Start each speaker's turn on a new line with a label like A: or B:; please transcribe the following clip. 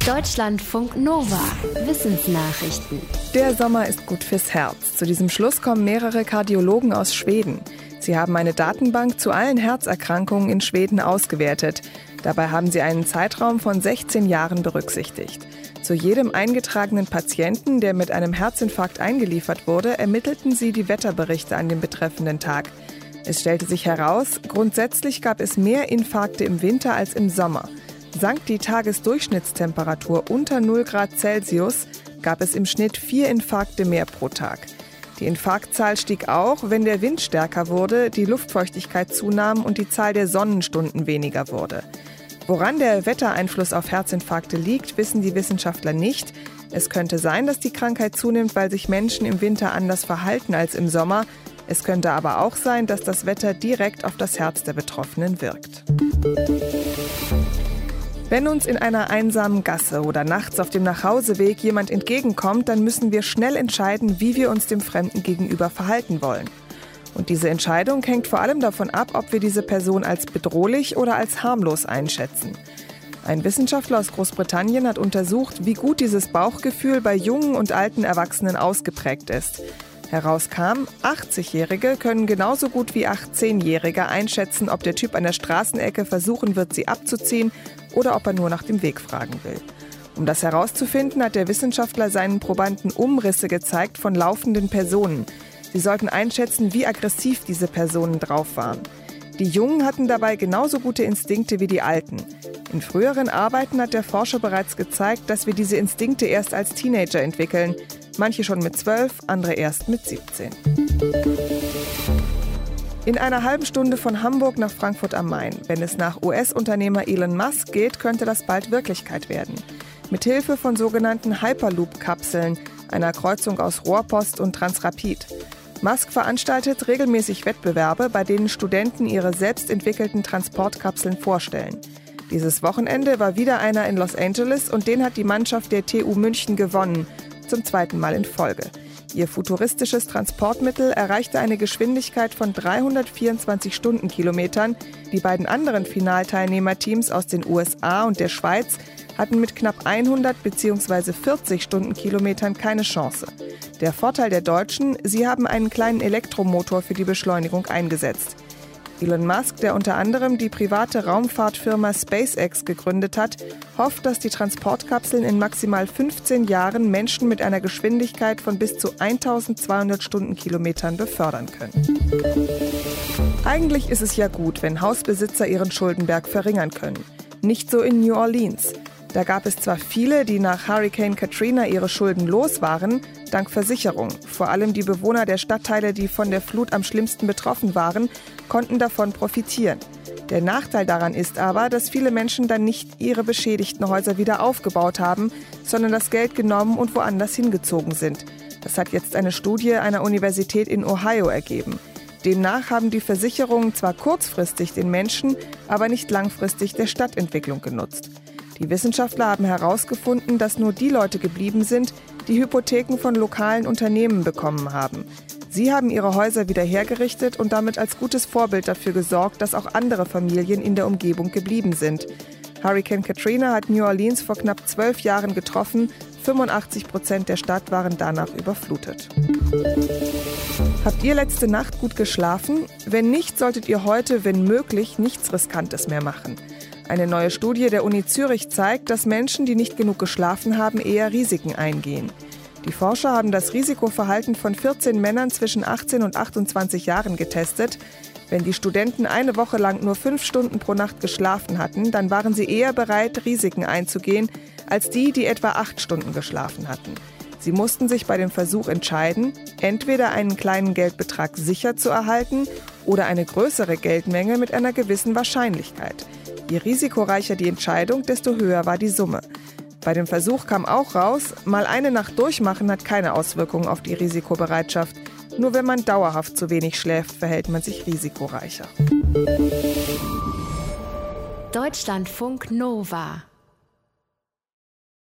A: Deutschlandfunk Nova. Wissensnachrichten.
B: Der Sommer ist gut fürs Herz. Zu diesem Schluss kommen mehrere Kardiologen aus Schweden. Sie haben eine Datenbank zu allen Herzerkrankungen in Schweden ausgewertet. Dabei haben sie einen Zeitraum von 16 Jahren berücksichtigt. Zu jedem eingetragenen Patienten, der mit einem Herzinfarkt eingeliefert wurde, ermittelten sie die Wetterberichte an dem betreffenden Tag. Es stellte sich heraus, grundsätzlich gab es mehr Infarkte im Winter als im Sommer. Sank die Tagesdurchschnittstemperatur unter 0 Grad Celsius, gab es im Schnitt 4 Infarkte mehr pro Tag. Die Infarktzahl stieg auch, wenn der Wind stärker wurde, die Luftfeuchtigkeit zunahm und die Zahl der Sonnenstunden weniger wurde. Woran der Wettereinfluss auf Herzinfarkte liegt, wissen die Wissenschaftler nicht. Es könnte sein, dass die Krankheit zunimmt, weil sich Menschen im Winter anders verhalten als im Sommer. Es könnte aber auch sein, dass das Wetter direkt auf das Herz der Betroffenen wirkt. Wenn uns in einer einsamen Gasse oder nachts auf dem Nachhauseweg jemand entgegenkommt, dann müssen wir schnell entscheiden, wie wir uns dem Fremden gegenüber verhalten wollen. Und diese Entscheidung hängt vor allem davon ab, ob wir diese Person als bedrohlich oder als harmlos einschätzen. Ein Wissenschaftler aus Großbritannien hat untersucht, wie gut dieses Bauchgefühl bei jungen und alten Erwachsenen ausgeprägt ist. Herauskam, 80-Jährige können genauso gut wie 18-Jährige einschätzen, ob der Typ an der Straßenecke versuchen wird, sie abzuziehen oder ob er nur nach dem Weg fragen will. Um das herauszufinden, hat der Wissenschaftler seinen Probanden Umrisse gezeigt von laufenden Personen. Sie sollten einschätzen, wie aggressiv diese Personen drauf waren. Die Jungen hatten dabei genauso gute Instinkte wie die Alten. In früheren Arbeiten hat der Forscher bereits gezeigt, dass wir diese Instinkte erst als Teenager entwickeln. Manche schon mit 12, andere erst mit 17. In einer halben Stunde von Hamburg nach Frankfurt am Main. Wenn es nach US-Unternehmer Elon Musk geht, könnte das bald Wirklichkeit werden. Mithilfe von sogenannten Hyperloop-Kapseln, einer Kreuzung aus Rohrpost und Transrapid. Musk veranstaltet regelmäßig Wettbewerbe, bei denen Studenten ihre selbst entwickelten Transportkapseln vorstellen. Dieses Wochenende war wieder einer in Los Angeles und den hat die Mannschaft der TU München gewonnen, zum zweiten Mal in Folge. Ihr futuristisches Transportmittel erreichte eine Geschwindigkeit von 324 Stundenkilometern. Die beiden anderen Finalteilnehmerteams aus den USA und der Schweiz hatten mit knapp 100 bzw. 40 Stundenkilometern keine Chance. Der Vorteil der Deutschen, sie haben einen kleinen Elektromotor für die Beschleunigung eingesetzt. Elon Musk, der unter anderem die private Raumfahrtfirma SpaceX gegründet hat, hofft, dass die Transportkapseln in maximal 15 Jahren Menschen mit einer Geschwindigkeit von bis zu 1200 Stundenkilometern befördern können. Eigentlich ist es ja gut, wenn Hausbesitzer ihren Schuldenberg verringern können. Nicht so in New Orleans. Da gab es zwar viele, die nach Hurricane Katrina ihre Schulden los waren, dank Versicherung. Vor allem die Bewohner der Stadtteile, die von der Flut am schlimmsten betroffen waren, konnten davon profitieren. Der Nachteil daran ist aber, dass viele Menschen dann nicht ihre beschädigten Häuser wieder aufgebaut haben, sondern das Geld genommen und woanders hingezogen sind. Das hat jetzt eine Studie einer Universität in Ohio ergeben. Demnach haben die Versicherungen zwar kurzfristig den Menschen, aber nicht langfristig der Stadtentwicklung genutzt. Die Wissenschaftler haben herausgefunden, dass nur die Leute geblieben sind, die Hypotheken von lokalen Unternehmen bekommen haben. Sie haben ihre Häuser wieder hergerichtet und damit als gutes Vorbild dafür gesorgt, dass auch andere Familien in der Umgebung geblieben sind. Hurricane Katrina hat New Orleans vor knapp 12 Jahren getroffen. 85% der Stadt waren danach überflutet. Habt ihr letzte Nacht gut geschlafen? Wenn nicht, solltet ihr heute, wenn möglich, nichts Riskantes mehr machen. Eine neue Studie der Uni Zürich zeigt, dass Menschen, die nicht genug geschlafen haben, eher Risiken eingehen. Die Forscher haben das Risikoverhalten von 14 Männern zwischen 18 und 28 Jahren getestet. Wenn die Studenten eine Woche lang nur 5 Stunden pro Nacht geschlafen hatten, dann waren sie eher bereit, Risiken einzugehen, als die, die etwa 8 Stunden geschlafen hatten. Sie mussten sich bei dem Versuch entscheiden, entweder einen kleinen Geldbetrag sicher zu erhalten oder eine größere Geldmenge mit einer gewissen Wahrscheinlichkeit. Je risikoreicher die Entscheidung, desto höher war die Summe. Bei dem Versuch kam auch raus, mal eine Nacht durchmachen hat keine Auswirkungen auf die Risikobereitschaft. Nur wenn man dauerhaft zu wenig schläft, verhält man sich risikoreicher.
A: Deutschlandfunk Nova